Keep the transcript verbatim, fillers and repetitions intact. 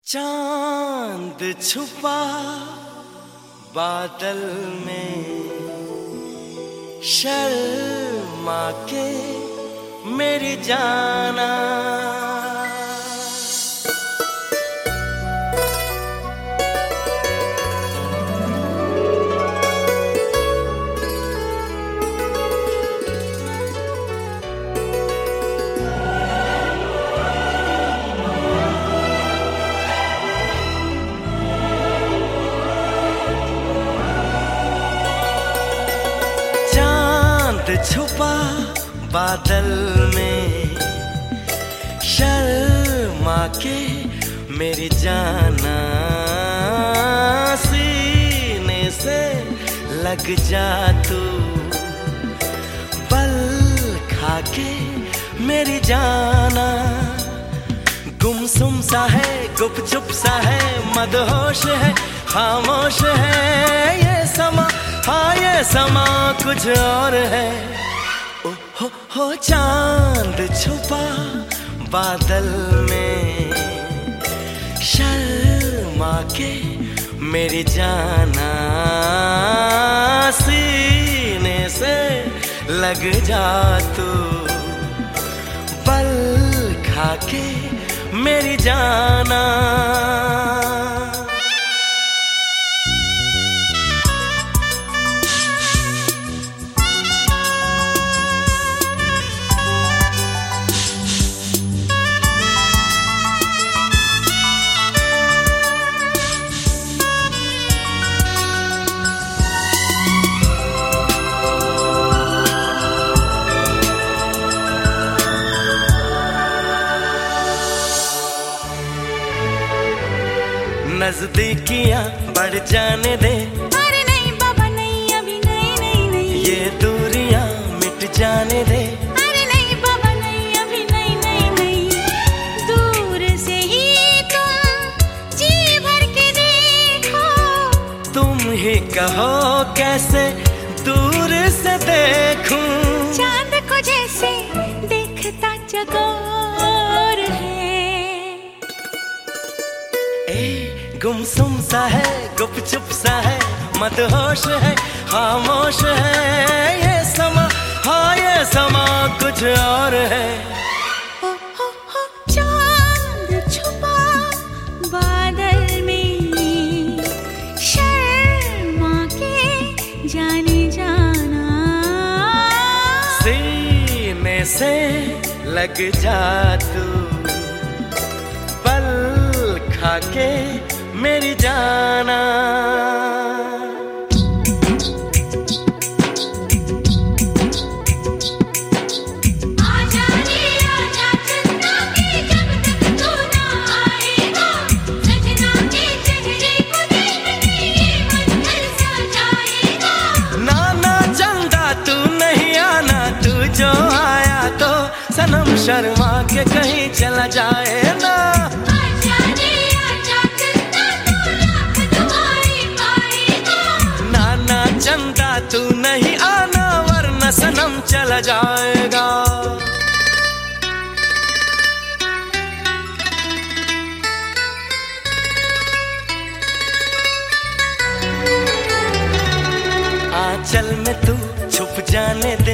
चांद छुपा बादल में, शर्मा के मेरी जाना। छुपा बादल में, शर्मा के मेरी जाना, सीने से लग जा तू, बल खा के मेरी जाना। गुमसुम सा है, गुपचुप सा है, मदहोश है, खामोश है ये समा, हाँ ये समा कुछ और है। ओ हो हो चांद छुपा बादल में, शर्मा के मेरी जाना, सीने से लग जा तू, बल खा के मेरी जाना। नजदीकियां बढ़ जाने दे, अरे नहीं बाबा नहीं, अभी नहीं नहीं नहीं। ये दूरियां मिट जाने दे, अरे नहीं बाबा नहीं, अभी नहीं नहीं नहीं। दूर से ही तुम जी भर के देखो, तुम ही कहो कैसे दूर से देखूं। चांद को जैसे देखता चकोर है। ए गुमसुम सा है, गुपचुप सा है, मदहोश है, खामोश है ये समा, हाँ ये समा कुछ और है। ओ हो हो चांद छुपा बादल में, शर्मा के जाने जाना, सीने से लग जा तू, बल खा के मेरी जाना। आजा रे आजा चंदा के, जब तक तू ना आएगा, सजना के चेहरे को देखने ये मन तरसा जाएगा। ना ना चंदा तू नहीं आना, तू जो आया तो सनम शर्मा के कहीं चला जाए ना। चंदा तू नहीं आना, वरना सनम चला जाएगा। आंचल में तू छुप जाने दे,